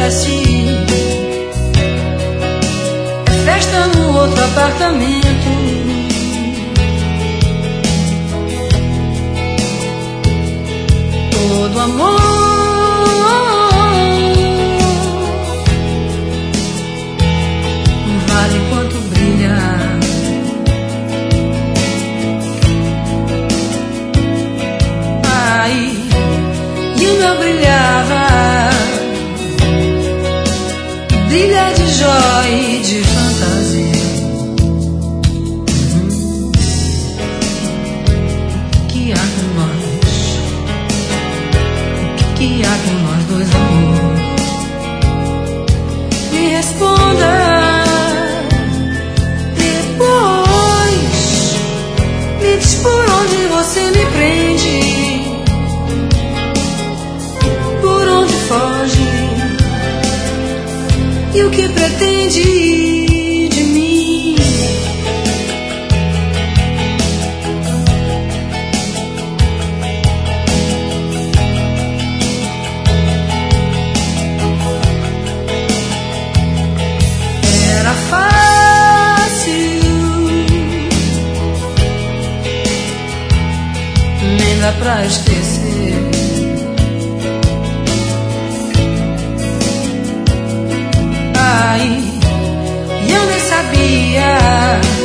acontece. Festa no outro apartamento. Todo amor vale quanto brilha. Ai, e o meu brilhava, brilha de joia e de fantasia. O que há com nós? O que há com nós dois, amor? Me responda. Depois me diz por onde você me prende, por onde foge e o que pretende de mim. Era fácil, nem dá pra esquecer. Ai, e eu nem sabia